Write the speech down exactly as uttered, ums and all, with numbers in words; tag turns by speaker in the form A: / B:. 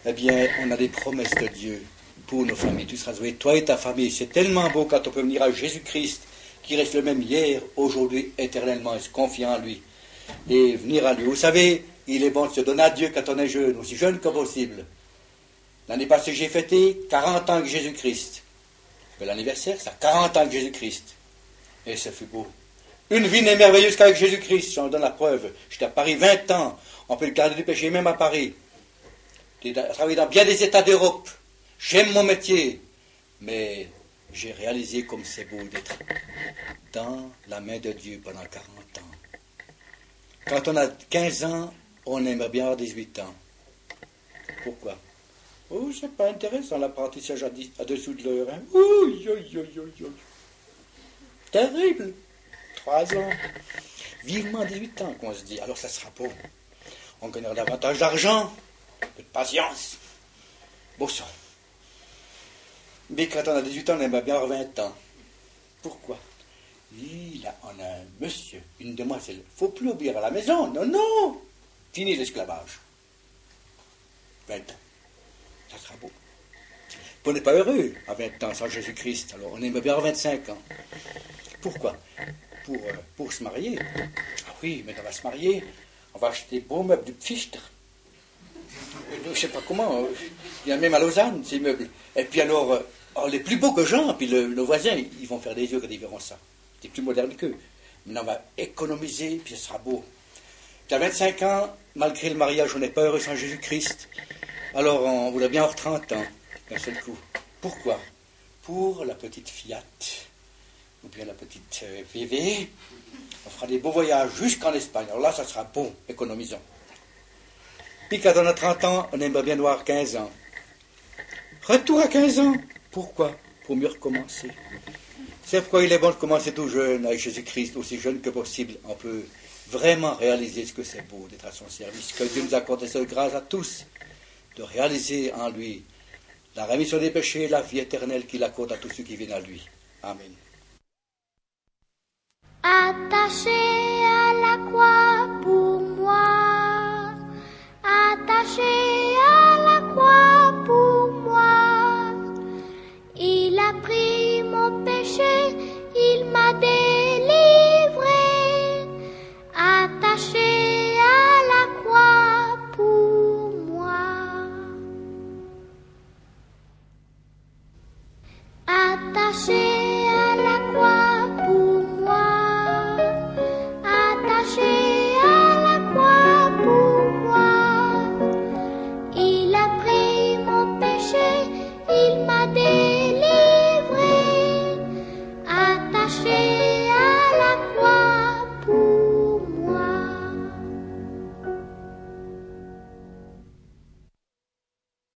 A: eh bien, on a des promesses de Dieu pour nos familles. Tu seras sauvé, toi et ta famille. C'est tellement beau quand on peut venir à Jésus-Christ, qui reste le même hier, aujourd'hui, éternellement, et se confier en lui. Et venir à lui. Vous savez, il est bon de se donner à Dieu quand on est jeune, aussi jeune que possible. L'année passée, j'ai fêté quarante ans avec Jésus-Christ. L'anniversaire, c'est quarante ans avec Jésus-Christ. Et ça fait beau. Une vie n'est merveilleuse qu'avec Jésus-Christ, j'en donne la preuve. J'étais à Paris vingt ans. On peut le garder du péché même à Paris. J'ai travaillé dans bien des États d'Europe. J'aime mon métier. Mais j'ai réalisé comme c'est beau d'être dans la main de Dieu pendant quarante ans. Quand on a quinze ans, on aimerait bien avoir dix-huit ans. Pourquoi? Oh, c'est pas intéressant l'apprentissage à, à dessous de l'heure. Hein? Oui, oui, oui, oui, oui. Terrible. Trois ans. Vivement dix-huit ans qu'on se dit. Alors ça sera beau. On gagnera davantage d'argent, de patience. Beau sang. Mais quand on a dix-huit ans, on aimerait bien avoir vingt ans. Pourquoi? Il a, on a un monsieur, une demoiselle. Il ne faut plus obéir à la maison. Non, non. Fini l'esclavage. vingt ans. Ça sera beau. On n'est pas heureux à vingt ans sans Jésus-Christ. Alors on aimerait bien avoir vingt-cinq ans. Pourquoi? Pour, euh, pour se marier. Ah oui, mais on va se marier. On va acheter des beaux meubles du Pfister. Je ne sais pas comment. Euh, il y a même à Lausanne, ces meubles. Et puis alors, euh, oh, les plus beaux que Jean, puis le, nos voisins, ils vont faire des yeux quand ils verront ça. C'est plus moderne qu'eux. Maintenant, on va économiser, puis ce sera beau. Puis à vingt-cinq ans, malgré le mariage, on n'est pas heureux sans Jésus-Christ. Alors, on voudrait bien avoir trente ans, d'un seul coup. Pourquoi? Pour la petite Fiat, ou bien la petite euh, V V. On fera des beaux voyages jusqu'en Espagne. Alors là, ça sera bon, économisons. Puis quand on a trente ans, on aimerait bien avoir quinze ans. Retour à quinze ans. Pourquoi? Pour mieux recommencer. C'est pourquoi il est bon de commencer tout jeune, avec Jésus-Christ, aussi jeune que possible. On peut vraiment réaliser ce que c'est beau d'être à son service. Que Dieu nous accorde cette grâce à tous, de réaliser en lui la rémission des péchés et la vie éternelle qu'il accorde à tous ceux qui viennent à lui. Amen.
B: Attaché à la croix pour moi,